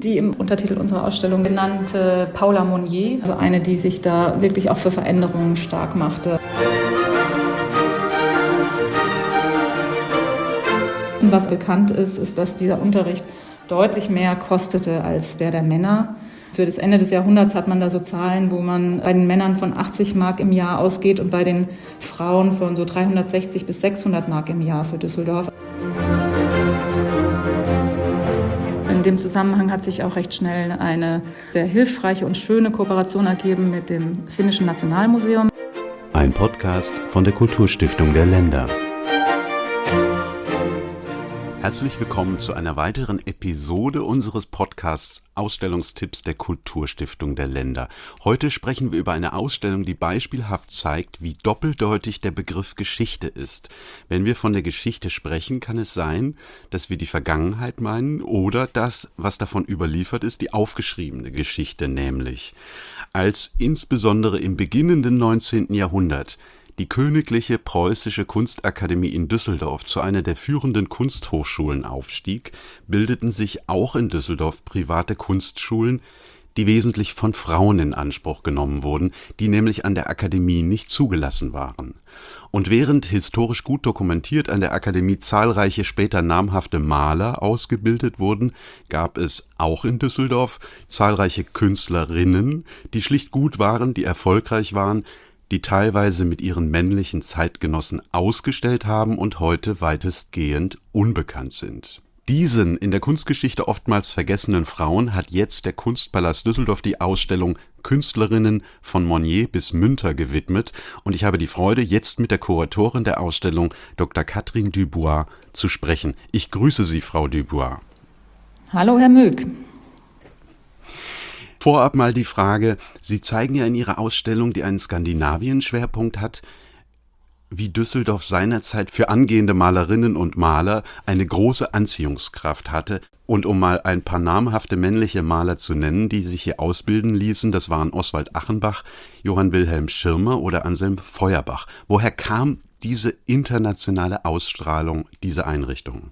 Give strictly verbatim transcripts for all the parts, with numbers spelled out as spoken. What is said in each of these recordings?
Die im Untertitel unserer Ausstellung genannte Paula Monnier, also eine, die sich da wirklich auch für Veränderungen stark machte. Was bekannt ist, ist, dass dieser Unterricht deutlich mehr kostete als der der Männer. Für das Ende des Jahrhunderts hat man da so Zahlen, wo man bei den Männern von achtzig Mark im Jahr ausgeht und bei den Frauen von so dreihundertsechzig bis sechshundert Mark im Jahr für Düsseldorf. In dem Zusammenhang hat sich auch recht schnell eine sehr hilfreiche und schöne Kooperation ergeben mit dem Finnischen Nationalmuseum. Ein Podcast von der Kulturstiftung der Länder. Herzlich willkommen zu einer weiteren Episode unseres Podcasts Ausstellungstipps der Kulturstiftung der Länder. Heute sprechen wir über eine Ausstellung, die beispielhaft zeigt, wie doppeldeutig der Begriff Geschichte ist. Wenn wir von der Geschichte sprechen, kann es sein, dass wir die Vergangenheit meinen oder das, was davon überliefert ist, die aufgeschriebene Geschichte nämlich. Als insbesondere im beginnenden neunzehnten Jahrhundert die Königliche Preußische Kunstakademie in Düsseldorf zu einer der führenden Kunsthochschulen aufstieg, bildeten sich auch in Düsseldorf private Kunstschulen, die wesentlich von Frauen in Anspruch genommen wurden, die nämlich an der Akademie nicht zugelassen waren. Und während historisch gut dokumentiert an der Akademie zahlreiche später namhafte Maler ausgebildet wurden, gab es auch in Düsseldorf zahlreiche Künstlerinnen, die schlicht gut waren, die erfolgreich waren, die teilweise mit ihren männlichen Zeitgenossen ausgestellt haben und heute weitestgehend unbekannt sind. Diesen in der Kunstgeschichte oftmals vergessenen Frauen hat jetzt der Kunstpalast Düsseldorf die Ausstellung Künstlerinnen von Monnier bis Münter gewidmet und ich habe die Freude, jetzt mit der Kuratorin der Ausstellung, Doktor Katrin Dubois, zu sprechen. Ich grüße Sie, Frau Dubois. Hallo, Herr Möck. Vorab mal die Frage, Sie zeigen ja in Ihrer Ausstellung, die einen Skandinavien-Schwerpunkt hat, wie Düsseldorf seinerzeit für angehende Malerinnen und Maler eine große Anziehungskraft hatte. Und um mal ein paar namhafte männliche Maler zu nennen, die sich hier ausbilden ließen, das waren Oswald Achenbach, Johann Wilhelm Schirmer oder Anselm Feuerbach. Woher kam diese internationale Ausstrahlung dieser Einrichtungen?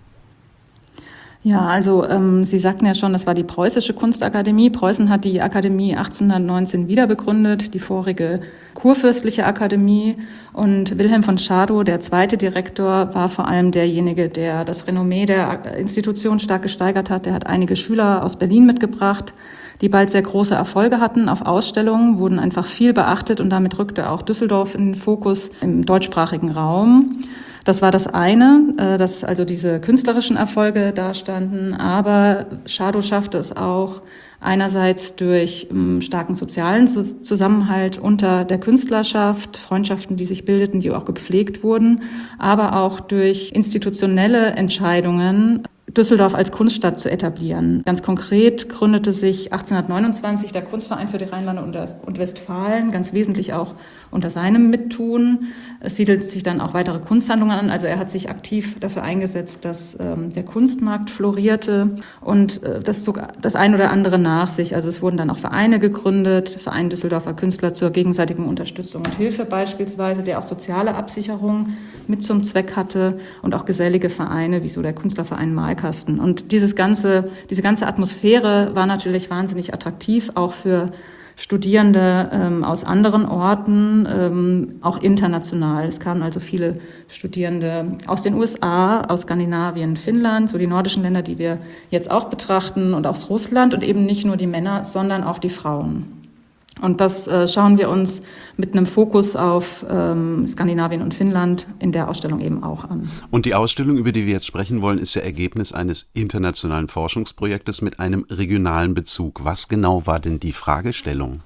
Ja, also ähm, Sie sagten ja schon, das war die Preußische Kunstakademie. Preußen hat die Akademie achtzehnhundertneunzehn wiederbegründet, die vorige kurfürstliche Akademie. Und Wilhelm von Schadow, der zweite Direktor, war vor allem derjenige, der das Renommee der Institution stark gesteigert hat. Er hat einige Schüler aus Berlin mitgebracht, die bald sehr große Erfolge hatten auf Ausstellungen, wurden einfach viel beachtet und damit rückte auch Düsseldorf in den Fokus im deutschsprachigen Raum. Das war das eine, dass also diese künstlerischen Erfolge dastanden, aber Schadow schaffte es auch einerseits durch starken sozialen Zusammenhalt unter der Künstlerschaft, Freundschaften, die sich bildeten, die auch gepflegt wurden, aber auch durch institutionelle Entscheidungen, Düsseldorf als Kunststadt zu etablieren. Ganz konkret gründete sich achtzehnhundertneunundzwanzig der Kunstverein für die Rheinlande und Westfalen, ganz wesentlich auch unter seinem Mittun. Es siedelten sich dann auch weitere Kunsthandlungen an. Also er hat sich aktiv dafür eingesetzt, dass ähm, der Kunstmarkt florierte und äh, das zog das ein oder andere nach sich. Also es wurden dann auch Vereine gegründet, Verein Düsseldorfer Künstler zur gegenseitigen Unterstützung und Hilfe beispielsweise, der auch soziale Absicherung mit zum Zweck hatte und auch gesellige Vereine, wie so der Künstlerverein Malkasten. Und dieses ganze, diese ganze Atmosphäre war natürlich wahnsinnig attraktiv, auch für Studierende ähm, aus anderen Orten, ähm, auch international. Es kamen also viele Studierende aus den U S A, aus Skandinavien, Finnland, so die nordischen Länder, die wir jetzt auch betrachten, und aus Russland, und eben nicht nur die Männer, sondern auch die Frauen. Und das äh, schauen wir uns mit einem Fokus auf ähm, Skandinavien und Finnland in der Ausstellung eben auch an. Und die Ausstellung, über die wir jetzt sprechen wollen, ist ja Ergebnis eines internationalen Forschungsprojektes mit einem regionalen Bezug. Was genau war denn die Fragestellung?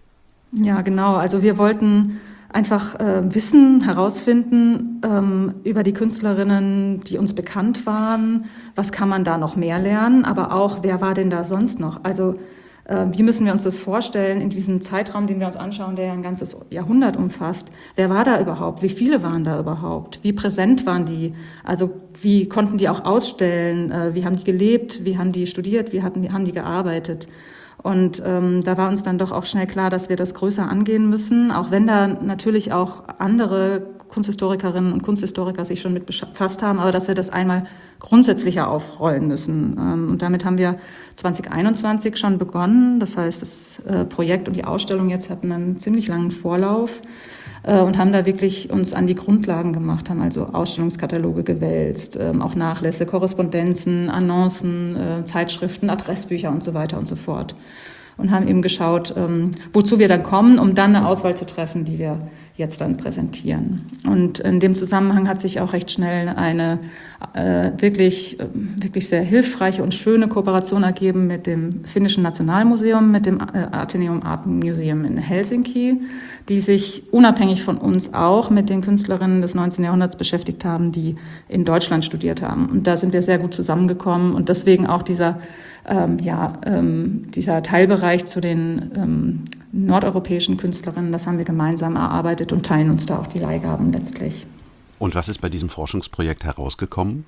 Ja, genau. Also wir wollten einfach äh, Wissen herausfinden ähm, über die Künstlerinnen, die uns bekannt waren. Was kann man da noch mehr lernen? Aber auch, wer war denn da sonst noch? Also wie müssen wir uns das vorstellen in diesem Zeitraum, den wir uns anschauen, der ja ein ganzes Jahrhundert umfasst? Wer war da überhaupt? Wie viele waren da überhaupt? Wie präsent waren die? Also wie konnten die auch ausstellen? Wie haben die gelebt? Wie haben die studiert? Wie hatten die, haben die gearbeitet? Und ähm, da war uns dann doch auch schnell klar, dass wir das größer angehen müssen, auch wenn da natürlich auch andere Kunsthistorikerinnen und Kunsthistoriker sich schon mit befasst haben, aber dass wir das einmal grundsätzlicher aufrollen müssen. Und damit haben wir zwanzig einundzwanzig schon begonnen. Das heißt, das Projekt und die Ausstellung jetzt hatten einen ziemlich langen Vorlauf und haben da wirklich uns an die Grundlagen gemacht, haben also Ausstellungskataloge gewälzt, auch Nachlässe, Korrespondenzen, Annoncen, Zeitschriften, Adressbücher und so weiter und so fort. Und haben eben geschaut, ähm, wozu wir dann kommen, um dann eine Auswahl zu treffen, die wir jetzt dann präsentieren. Und in dem Zusammenhang hat sich auch recht schnell eine äh, wirklich, äh, wirklich sehr hilfreiche und schöne Kooperation ergeben mit dem Finnischen Nationalmuseum, mit dem äh, Atheneum Art Museum in Helsinki, die sich unabhängig von uns auch mit den Künstlerinnen des neunzehnten Jahrhunderts beschäftigt haben, die in Deutschland studiert haben. Und da sind wir sehr gut zusammengekommen und deswegen auch dieser Ähm, ja, ähm, dieser Teilbereich zu den ähm, nordeuropäischen Künstlerinnen, das haben wir gemeinsam erarbeitet und teilen uns da auch die Leihgaben letztlich. Und was ist bei diesem Forschungsprojekt herausgekommen?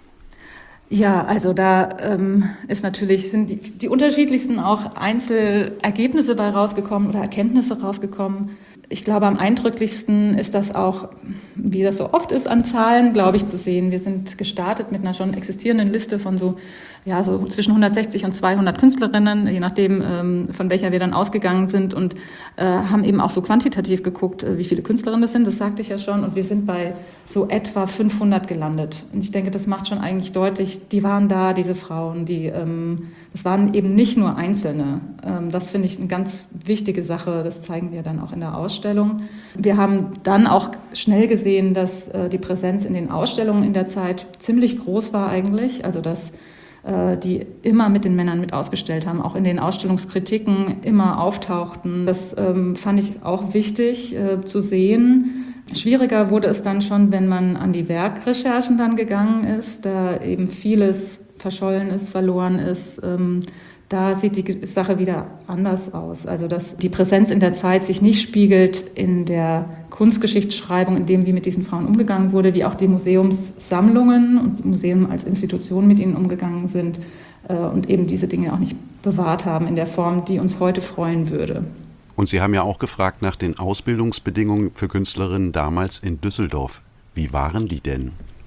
Ja, also da ähm, ist natürlich, sind die, die unterschiedlichsten auch Einzelergebnisse bei rausgekommen oder Erkenntnisse rausgekommen. Ich glaube, am eindrücklichsten ist das auch, wie das so oft ist, an Zahlen, glaube ich, zu sehen. Wir sind gestartet mit einer schon existierenden Liste von so, ja, so zwischen hundertsechzig und zweihundert Künstlerinnen, je nachdem, ähm, von welcher wir dann ausgegangen sind und äh, haben eben auch so quantitativ geguckt, äh, wie viele Künstlerinnen das sind, das sagte ich ja schon. Und wir sind bei so etwa fünfhundert gelandet. Und ich denke, das macht schon eigentlich deutlich, die waren da, diese Frauen, die, ähm, das waren eben nicht nur Einzelne. Ähm, das finde ich eine ganz wichtige Sache, das zeigen wir dann auch in der Ausstellung. Wir haben dann auch schnell gesehen, dass äh, die Präsenz in den Ausstellungen in der Zeit ziemlich groß war eigentlich, also dass äh, die immer mit den Männern mit ausgestellt haben, auch in den Ausstellungskritiken immer auftauchten. Das ähm, fand ich auch wichtig äh, zu sehen. Schwieriger wurde es dann schon, wenn man an die Werkrecherchen dann gegangen ist, da eben vieles verschollen ist, verloren ist. Ähm, Da sieht die Sache wieder anders aus. Also dass die Präsenz in der Zeit sich nicht spiegelt in der Kunstgeschichtsschreibung, in dem, wie mit diesen Frauen umgegangen wurde, wie auch die Museumssammlungen und die Museen als Institution mit ihnen umgegangen sind äh, und eben diese Dinge auch nicht bewahrt haben in der Form, die uns heute freuen würde. Und Sie haben ja auch gefragt nach den Ausbildungsbedingungen für Künstlerinnen damals in Düsseldorf. Wie waren die denn?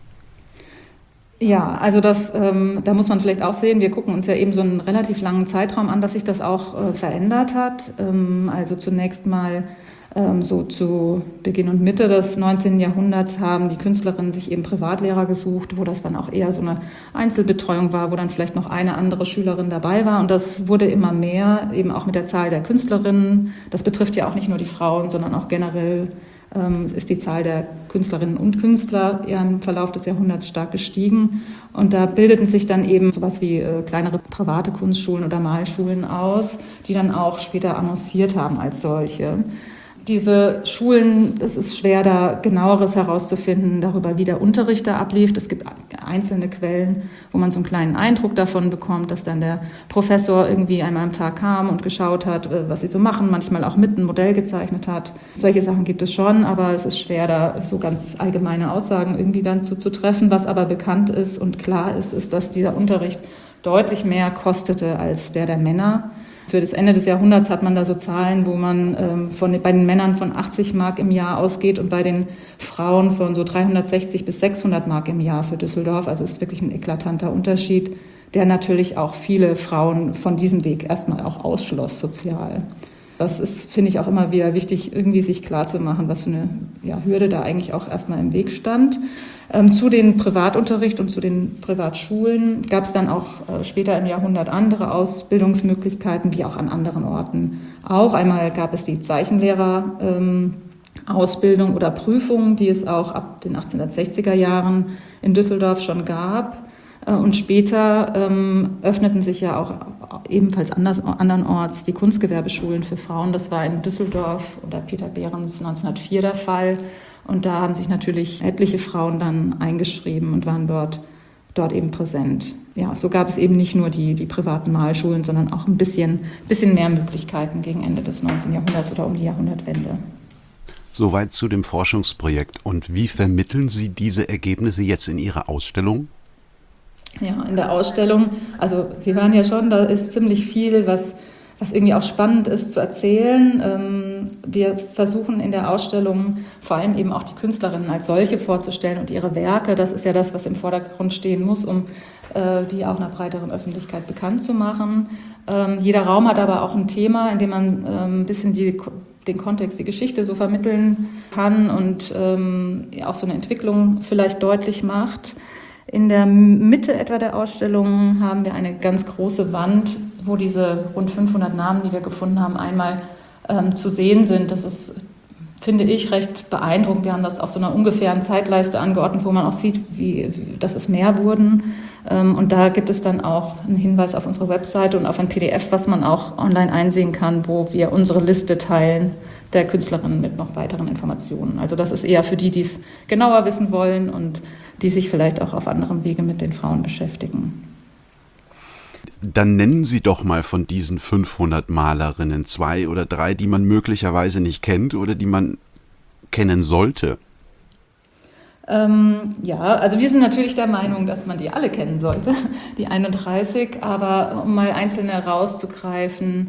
Ja, also das, ähm, da muss man vielleicht auch sehen, wir gucken uns ja eben so einen relativ langen Zeitraum an, dass sich das auch äh, verändert hat. Ähm, also zunächst mal ähm, so zu Beginn und Mitte des neunzehnten Jahrhunderts haben die Künstlerinnen sich eben Privatlehrer gesucht, wo das dann auch eher so eine Einzelbetreuung war, wo dann vielleicht noch eine andere Schülerin dabei war. Und das wurde immer mehr, eben auch mit der Zahl der Künstlerinnen. Das betrifft ja auch nicht nur die Frauen, sondern auch generell ähm, ist die Zahl der Künstlerinnen und Künstler im Verlauf des Jahrhunderts stark gestiegen. Und da bildeten sich dann eben sowas wie äh, kleinere private Kunstschulen oder Malschulen aus, die dann auch später annonciert haben als solche. Diese Schulen, es ist schwer, da genaueres herauszufinden darüber, wie der Unterricht da ablief. Es gibt einzelne Quellen, wo man so einen kleinen Eindruck davon bekommt, dass dann der Professor irgendwie einmal am Tag kam und geschaut hat, was sie so machen, manchmal auch mit ein Modell gezeichnet hat. Solche Sachen gibt es schon, aber es ist schwer, da so ganz allgemeine Aussagen irgendwie dann zu, zu treffen. Was aber bekannt ist und klar ist, ist, dass dieser Unterricht deutlich mehr kostete als der der Männer. Für das Ende des Jahrhunderts hat man da so Zahlen, wo man ähm, von, bei den Männern von achtzig Mark im Jahr ausgeht und bei den Frauen von so dreihundertsechzig bis sechshundert Mark im Jahr für Düsseldorf. Also es ist wirklich ein eklatanter Unterschied, der natürlich auch viele Frauen von diesem Weg erstmal auch ausschloss sozial. Das ist, finde ich, auch immer wieder wichtig, irgendwie sich klarzumachen, was für eine ja, Hürde da eigentlich auch erstmal im Weg stand. Ähm, zu den Privatunterricht und zu den Privatschulen gab es dann auch äh, später im Jahrhundert andere Ausbildungsmöglichkeiten, wie auch an anderen Orten auch. Einmal gab es die Zeichenlehrer-Ausbildung ähm, oder Prüfung, die es auch ab den achtzehnhundertsechziger Jahren in Düsseldorf schon gab. Und später ähm, öffneten sich ja auch ebenfalls anders, andernorts die Kunstgewerbeschulen für Frauen. Das war in Düsseldorf unter Peter Behrens neunzehnhundertvier der Fall. Und da haben sich natürlich etliche Frauen dann eingeschrieben und waren dort, dort eben präsent. Ja, so gab es eben nicht nur die, die privaten Malschulen, sondern auch ein bisschen, bisschen mehr Möglichkeiten gegen Ende des neunzehnten Jahrhunderts oder um die Jahrhundertwende. Soweit zu dem Forschungsprojekt. Und wie vermitteln Sie diese Ergebnisse jetzt in Ihrer Ausstellung? Ja, in der Ausstellung, also Sie hören ja schon, da ist ziemlich viel, was was irgendwie auch spannend ist zu erzählen. Ähm, wir versuchen in der Ausstellung vor allem eben auch die Künstlerinnen als solche vorzustellen und ihre Werke. Das ist ja das, was im Vordergrund stehen muss, um äh, die auch einer breiteren Öffentlichkeit bekannt zu machen. Ähm, jeder Raum hat aber auch ein Thema, in dem man ähm, ein bisschen die, den Kontext, die Geschichte so vermitteln kann und ähm, auch so eine Entwicklung vielleicht deutlich macht. In der Mitte etwa der Ausstellung haben wir eine ganz große Wand, wo diese rund fünfhundert Namen, die wir gefunden haben, einmal ähm, zu sehen sind. Das ist, finde ich, recht beeindruckend. Wir haben das auf so einer ungefähren Zeitleiste angeordnet, wo man auch sieht, wie, wie dass es mehr wurden. Ähm, und da gibt es dann auch einen Hinweis auf unsere Webseite und auf ein P D F, was man auch online einsehen kann, wo wir unsere Liste teilen der Künstlerinnen mit noch weiteren Informationen. Also das ist eher für die, die es genauer wissen wollen und die sich vielleicht auch auf anderem Wege mit den Frauen beschäftigen. Dann nennen Sie doch mal von diesen fünfhundert Malerinnen zwei oder drei, die man möglicherweise nicht kennt oder die man kennen sollte. Ähm, ja, also wir sind natürlich der Meinung, dass man die alle kennen sollte, die einunddreißig, aber um mal einzelne rauszugreifen,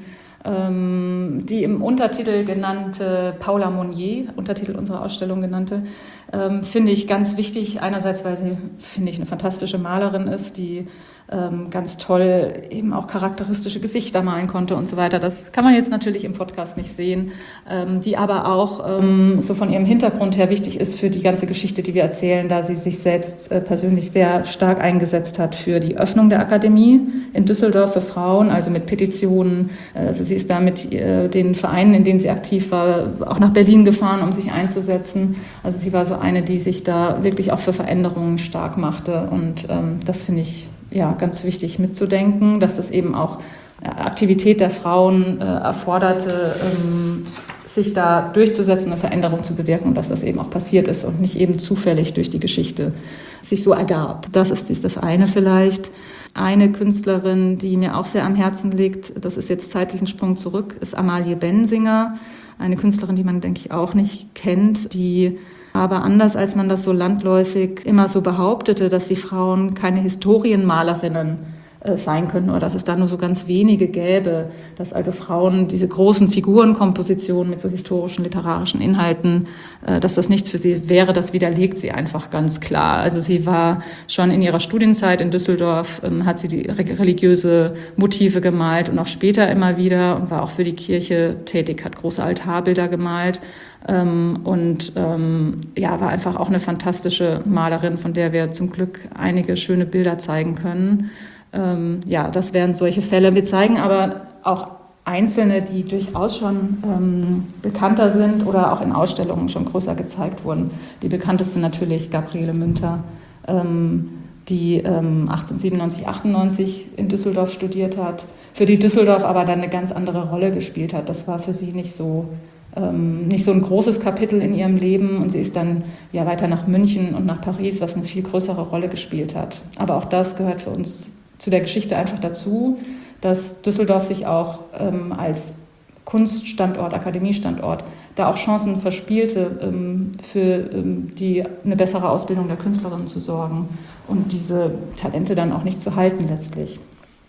ähm, die im Untertitel genannte Paula Monnier, Untertitel unserer Ausstellung genannte, ähm, finde ich ganz wichtig. Einerseits, weil sie, finde ich, eine fantastische Malerin ist, die ähm, ganz toll eben auch charakteristische Gesichter malen konnte und so weiter. Das kann man jetzt natürlich im Podcast nicht sehen, ähm, die aber auch ähm, so von ihrem Hintergrund her wichtig ist für die ganze Geschichte, die wir erzählen, da sie sich selbst äh, persönlich sehr stark eingesetzt hat für die Öffnung der Akademie in Düsseldorf für Frauen, also mit Petitionen. Also sie ist da mit äh, den Vereinen, in denen sie aktiv war, auch nach Berlin gefahren, um sich einzusetzen. Also sie war so eine, die sich da wirklich auch für Veränderungen stark machte und ähm, das finde ich ja ganz wichtig mitzudenken, dass das eben auch Aktivität der Frauen äh, erforderte, ähm, sich da durchzusetzen, eine Veränderung zu bewirken und dass das eben auch passiert ist und nicht eben zufällig durch die Geschichte sich so ergab. Das ist das eine vielleicht. Eine Künstlerin, die mir auch sehr am Herzen liegt, das ist jetzt zeitlich ein Sprung zurück, ist Amalie Bensinger, eine Künstlerin, die man, denke ich, auch nicht kennt, die aber anders als man das so landläufig immer so behauptete, dass die Frauen keine Historienmalerinnen äh, sein können oder dass es da nur so ganz wenige gäbe, dass also Frauen diese großen Figurenkompositionen mit so historischen, literarischen Inhalten, äh, dass das nichts für sie wäre, das widerlegt sie einfach ganz klar. Also sie war schon in ihrer Studienzeit in Düsseldorf, ähm, hat sie die religiöse Motive gemalt und auch später immer wieder und war auch für die Kirche tätig, hat große Altarbilder gemalt. Ähm, und ähm, ja, war einfach auch eine fantastische Malerin, von der wir zum Glück einige schöne Bilder zeigen können. Ähm, ja, das wären solche Fälle. Wir zeigen aber auch einzelne, die durchaus schon ähm, bekannter sind oder auch in Ausstellungen schon größer gezeigt wurden. Die bekannteste natürlich Gabriele Münter, ähm, die ähm, achtzehnhundertsiebenundneunzig, achtundneunzig in Düsseldorf studiert hat, für die Düsseldorf aber dann eine ganz andere Rolle gespielt hat. Das war für sie nicht so nicht so ein großes Kapitel in ihrem Leben und sie ist dann ja weiter nach München und nach Paris, was eine viel größere Rolle gespielt hat. Aber auch das gehört für uns zu der Geschichte einfach dazu, dass Düsseldorf sich auch ähm, als Kunststandort, Akademiestandort, da auch Chancen verspielte, ähm, für ähm, die eine bessere Ausbildung der Künstlerinnen zu sorgen und diese Talente dann auch nicht zu halten letztlich.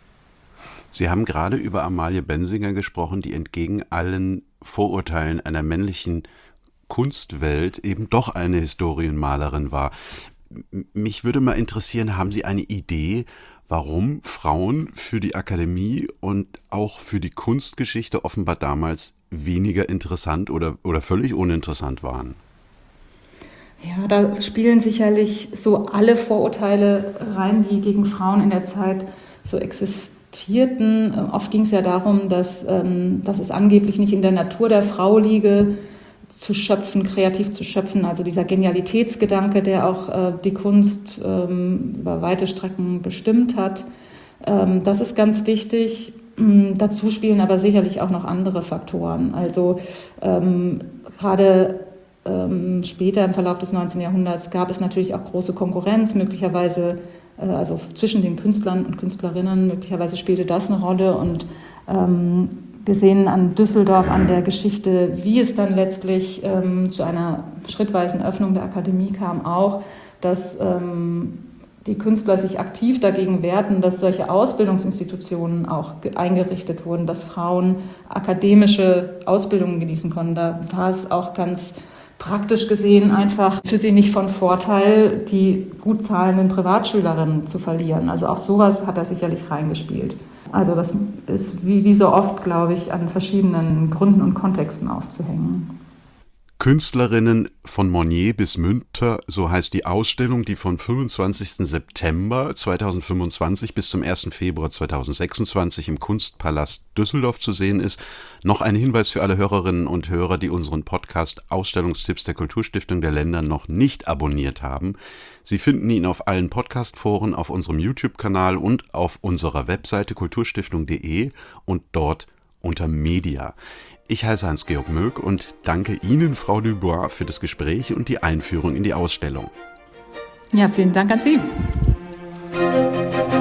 Sie haben gerade über Amalie Bensinger gesprochen, die entgegen allen Vorurteilen einer männlichen Kunstwelt eben doch eine Historienmalerin war. Mich würde mal interessieren, haben Sie eine Idee, warum Frauen für die Akademie und auch für die Kunstgeschichte offenbar damals weniger interessant oder, oder völlig uninteressant waren? Ja, da spielen sicherlich so alle Vorurteile rein, die gegen Frauen in der Zeit so existieren. Oft ging es ja darum, dass, ähm, dass es angeblich nicht in der Natur der Frau liege, zu schöpfen, kreativ zu schöpfen. Also dieser Genialitätsgedanke, der auch äh, die Kunst ähm, über weite Strecken bestimmt hat. Ähm, das ist ganz wichtig. Ähm, dazu spielen aber sicherlich auch noch andere Faktoren. Also ähm, gerade ähm, später im Verlauf des neunzehnten Jahrhunderts gab es natürlich auch große Konkurrenz, möglicherweise also zwischen den Künstlern und Künstlerinnen, möglicherweise spielte das eine Rolle und ähm, wir sehen an Düsseldorf, an der Geschichte, wie es dann letztlich ähm, zu einer schrittweisen Öffnung der Akademie kam, auch, dass ähm, die Künstler sich aktiv dagegen wehrten, dass solche Ausbildungsinstitutionen auch eingerichtet wurden, dass Frauen akademische Ausbildungen genießen konnten. Da war es auch ganz praktisch gesehen einfach für sie nicht von Vorteil, die gut zahlenden Privatschülerinnen zu verlieren. Also auch sowas hat er sicherlich reingespielt. Also das ist wie, wie so oft, glaube ich, an verschiedenen Gründen und Kontexten aufzuhängen. Künstlerinnen von Monnier bis Münter, so heißt die Ausstellung, die vom fünfundzwanzigsten September zweitausendfünfundzwanzig bis zum ersten Februar zweitausendsechsundzwanzig im Kunstpalast Düsseldorf zu sehen ist. Noch ein Hinweis für alle Hörerinnen und Hörer, die unseren Podcast Ausstellungstipps der Kulturstiftung der Länder noch nicht abonniert haben. Sie finden ihn auf allen Podcast-Foren, auf unserem YouTube-Kanal und auf unserer Webseite kulturstiftung punkt de und dort unter Media. Ich heiße Hans-Georg Möck und danke Ihnen, Frau Dubois, für das Gespräch und die Einführung in die Ausstellung. Ja, vielen Dank an Sie.